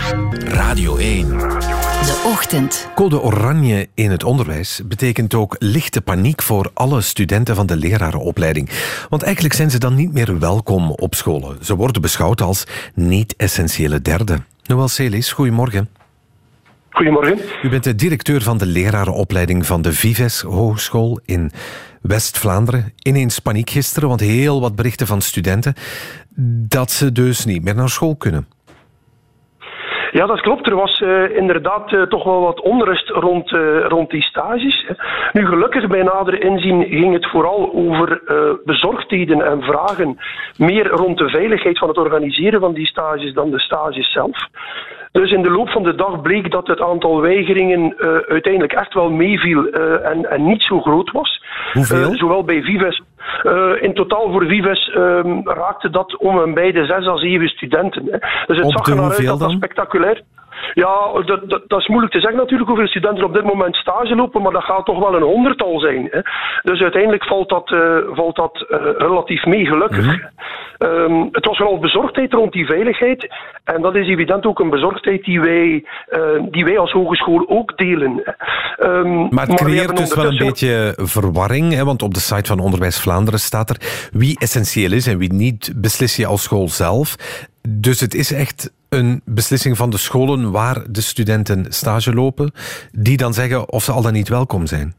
Radio 1. De ochtend. Code oranje in het onderwijs betekent ook lichte paniek voor alle studenten van de lerarenopleiding. Want eigenlijk zijn ze dan niet meer welkom op scholen. Ze worden beschouwd als niet-essentiële derden. Noël Celis, goedemorgen. Goedemorgen. U bent de directeur van de lerarenopleiding van de Vives Hogeschool in West-Vlaanderen. Ineens paniek gisteren, want heel wat berichten van studenten dat ze dus niet meer naar school kunnen. Ja, dat klopt. Er was inderdaad toch wel wat onrust rond die stages. Nu, gelukkig bij nader inzien ging het vooral over bezorgdheden en vragen meer rond de veiligheid van het organiseren van die stages dan de stages zelf. Dus in de loop van de dag bleek dat het aantal weigeringen uiteindelijk echt wel meeviel en niet zo groot was. Hoeveel? Zowel bij Vives. In totaal voor Vives raakte dat om en bij de 6 à 7 studenten. Hè. Dus het zag er naar uit dat spectaculair. Ja, dat is moeilijk te zeggen natuurlijk hoeveel studenten op dit moment stage lopen, maar dat gaat toch wel een 100-tal zijn. Hè. Dus uiteindelijk valt dat relatief mee, gelukkig. Het was vooral bezorgdheid rond die veiligheid. En dat is evident ook een bezorgdheid die wij als hogeschool ook delen. Maar het creëert dus wel een beetje verwarring, hè, want op de site van Onderwijs Vlaanderen staat er wie essentieel is en wie niet, beslis je als school zelf. Dus het is echt een beslissing van de scholen waar de studenten stage lopen, die dan zeggen of ze al dan niet welkom zijn.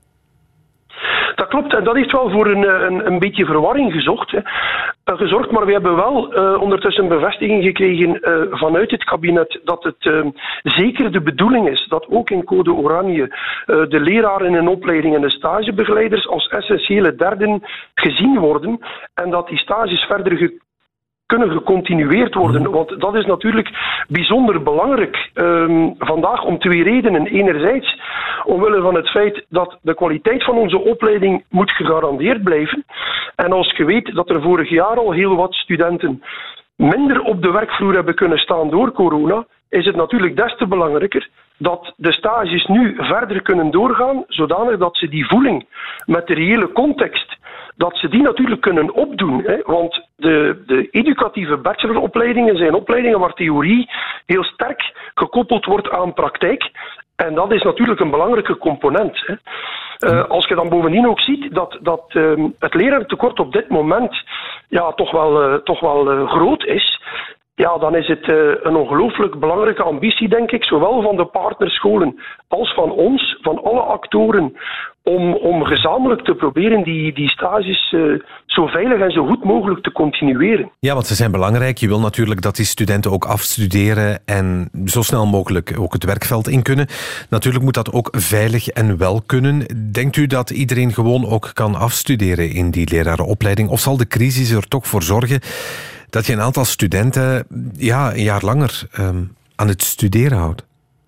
Dat klopt, en dat heeft wel voor een beetje verwarring gezorgd. Maar we hebben wel ondertussen bevestiging gekregen vanuit het kabinet dat het zeker de bedoeling is dat ook in code oranje de leraren in opleiding en de stagebegeleiders als essentiële derden gezien worden en dat die stages verder kunnen gecontinueerd worden. Want dat is natuurlijk bijzonder belangrijk vandaag om 2 redenen. Enerzijds omwille van het feit dat de kwaliteit van onze opleiding moet gegarandeerd blijven. En als je weet dat er vorig jaar al heel wat studenten minder op de werkvloer hebben kunnen staan door corona, is het natuurlijk des te belangrijker dat de stages nu verder kunnen doorgaan, zodanig dat ze die voeling met de reële context, dat ze die natuurlijk kunnen opdoen. Hè? Want de educatieve bacheloropleidingen zijn opleidingen waar theorie heel sterk gekoppeld wordt aan praktijk. En dat is natuurlijk een belangrijke component. Hè? Als je dan bovendien ook ziet dat het lerarentekort op dit moment toch wel groot is, ja, dan is het een ongelooflijk belangrijke ambitie, denk ik, zowel van de partnerscholen als van ons, van alle actoren, om gezamenlijk te proberen die stages zo veilig en zo goed mogelijk te continueren. Ja, want ze zijn belangrijk. Je wil natuurlijk dat die studenten ook afstuderen en zo snel mogelijk ook het werkveld in kunnen. Natuurlijk moet dat ook veilig en wel kunnen. Denkt u dat iedereen gewoon ook kan afstuderen in die lerarenopleiding? Of zal de crisis er toch voor zorgen dat je een aantal studenten een jaar langer aan het studeren houdt?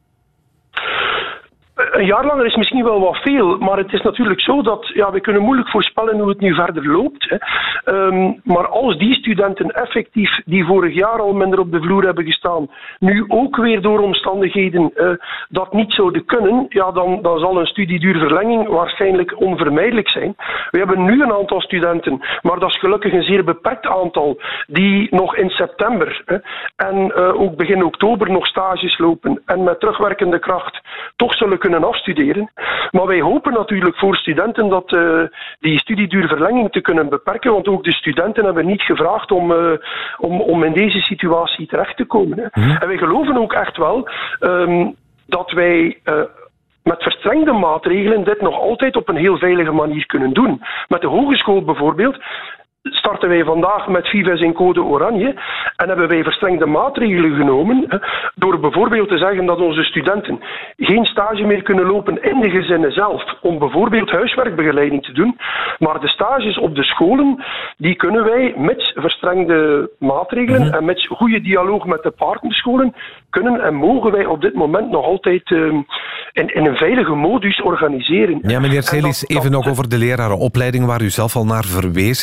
Een jaar langer is misschien wel wat veel, maar het is natuurlijk zo dat we kunnen moeilijk voorspellen hoe het nu verder loopt. Hè. Maar als die studenten effectief, die vorig jaar al minder op de vloer hebben gestaan, nu ook weer door omstandigheden dat niet zouden kunnen, dan zal een studieduurverlenging waarschijnlijk onvermijdelijk zijn. We hebben nu een aantal studenten, maar dat is gelukkig een zeer beperkt aantal, die nog in september en ook begin oktober nog stages lopen en met terugwerkende kracht toch zullen kunnen afstuderen. Maar wij hopen natuurlijk voor studenten dat die studieduurverlenging te kunnen beperken, want ook de studenten hebben niet gevraagd om in deze situatie terecht te komen. Hè. En wij geloven ook echt wel dat wij met verstrengde maatregelen dit nog altijd op een heel veilige manier kunnen doen. Met de hogeschool bijvoorbeeld starten wij vandaag met Vives in code oranje en hebben wij verstrengde maatregelen genomen door bijvoorbeeld te zeggen dat onze studenten geen stage meer kunnen lopen in de gezinnen zelf om bijvoorbeeld huiswerkbegeleiding te doen, maar de stages op de scholen die kunnen wij met verstrengde maatregelen en met goede dialoog met de partnerscholen kunnen en mogen wij op dit moment nog altijd in een veilige modus organiseren. Ja, meneer Celis, even nog over de lerarenopleiding waar u zelf al naar verwees. Het is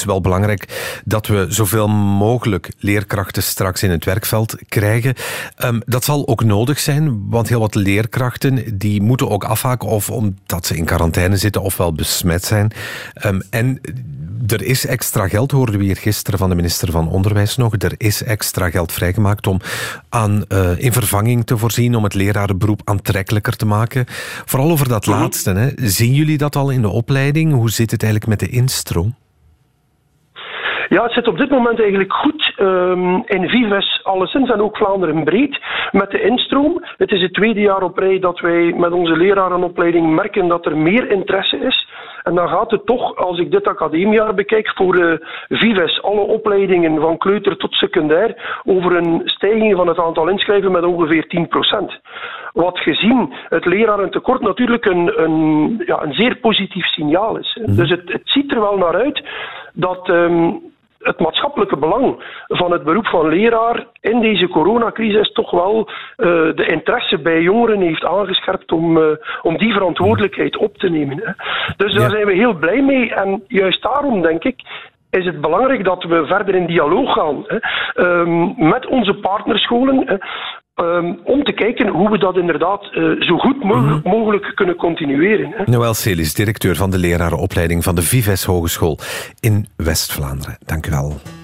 wel belangrijk dat we zoveel mogelijk leerkrachten straks in het werkveld krijgen. Dat zal ook nodig zijn, want heel wat leerkrachten die moeten ook afhaken of omdat ze in quarantaine zitten ofwel besmet zijn. En er is extra geld, hoorden we hier gisteren van de minister van Onderwijs nog. Er is extra geld vrijgemaakt om in vervanging te voorzien, om het lerarenberoep aantrekkelijker te maken. Vooral over dat laatste. Hè. Zien jullie dat al in de opleiding? Hoe zit het eigenlijk met de instroom? Ja, het zit op dit moment eigenlijk goed in Vives alleszins en ook Vlaanderen breed met de instroom. Het is het tweede jaar op rij dat wij met onze lerarenopleiding merken dat er meer interesse is. En dan gaat het toch, als ik dit academiejaar bekijk, voor Vives, alle opleidingen van kleuter tot secundair, over een stijging van het aantal inschrijven met ongeveer 10%. Wat gezien het lerarentekort natuurlijk een zeer positief signaal is. Dus het ziet er wel naar uit dat het maatschappelijke belang van het beroep van leraar in deze coronacrisis toch wel de interesse bij jongeren heeft aangescherpt om die verantwoordelijkheid op te nemen. Hè. Dus daar zijn we heel blij mee en juist daarom denk ik is het belangrijk dat we verder in dialoog gaan met onze partnerscholen. Om te kijken hoe we dat inderdaad zo goed mogelijk kunnen continueren. Noël Celis, directeur van de lerarenopleiding van de Vives Hogeschool in West-Vlaanderen. Dank u wel.